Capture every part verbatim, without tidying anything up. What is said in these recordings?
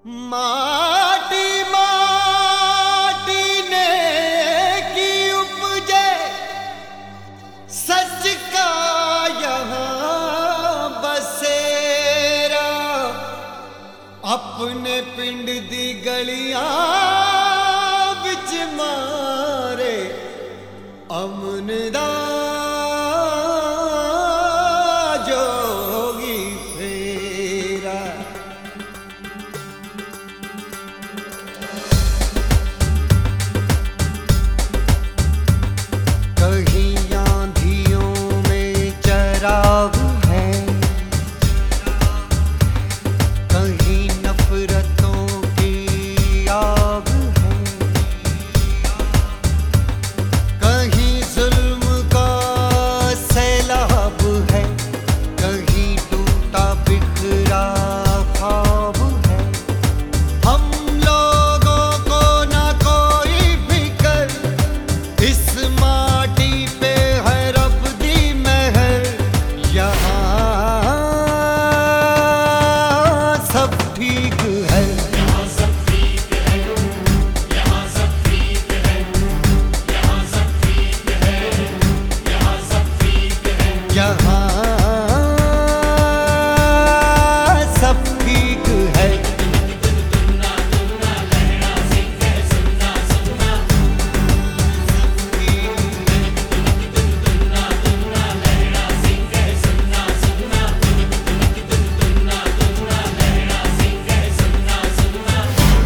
माटी माटी ने की उपजे सच का यहाँ बसेरा। अपने पिंड दी गलियां बिच मारे अमनदा जोगी फेरा। कहीं आंधियों में चराग है, कहीं नफरतों की आग है, कहीं जुल्म का सैलाब है, कहीं टूटा बिखरा ख्वाब है। हम लोगों को ना कोई फिकर, इस माटी पे है रब दी मेहर। यहाँ सब ठीक है, यहाँ सब ठीक है, यहाँ सब ठीक है, यहाँ सब ठीक है, यहाँ सब ठीक है। यहाँ सब ठीक है। दुन्ना दुन्ना लहरा सिंह है, सुनना सुनना। दुन्ना दुन्ना लहरा सिंह है, सुनना सुनना। दुन्ना दुन्ना लहरा सिंह है, सुनना सुनना।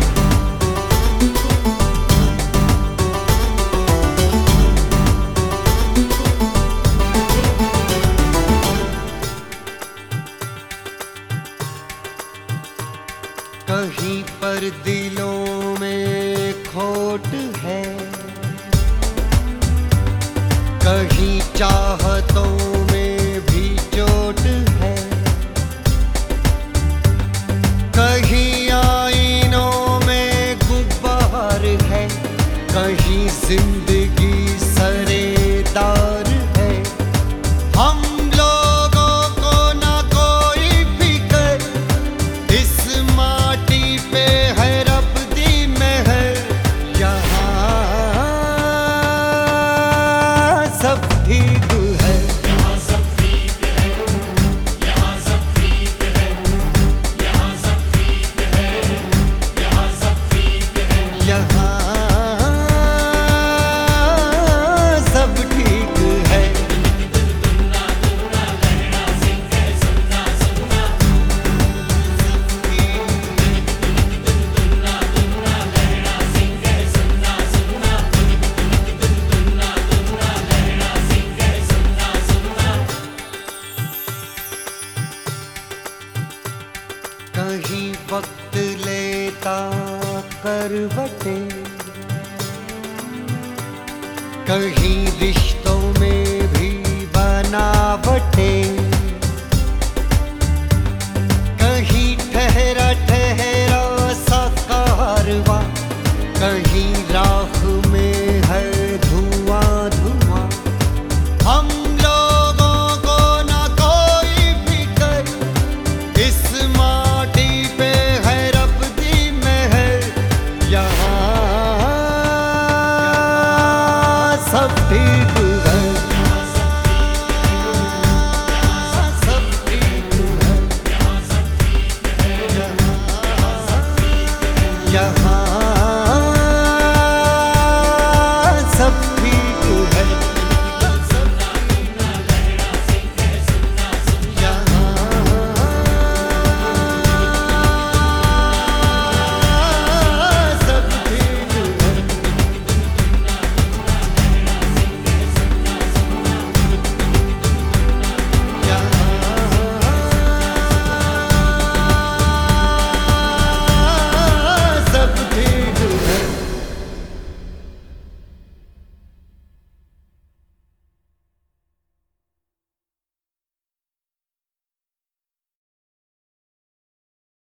कहीं पर दिलों में खोट है, कहीं चाहतों में भी चोट है, कहीं आईनों में गुब्बार है, कहीं जिंदगी सरेदार है। हम लोगों को ना कोई फिकर, इस माटी पे है रब दी मेहर। यहाँ सब ठीक है, यहाँ सब ठीक है, यहाँ सब ठीक है, यहाँ सब ठीक है, यहाँ सब ठीक है। यहाँ सब ठीक है। दुन्ना दुन्ना लहरा सिंह है, सुनना सुनना। दुन्ना दुन्ना लहरा सिंह है, सुनना सुनना। दुन्ना दुन्ना लहरा सिंह है, सुनना सुनना। कहीं वक्त लेता करवटे, कहीं रिश्तों में भी बनावटे,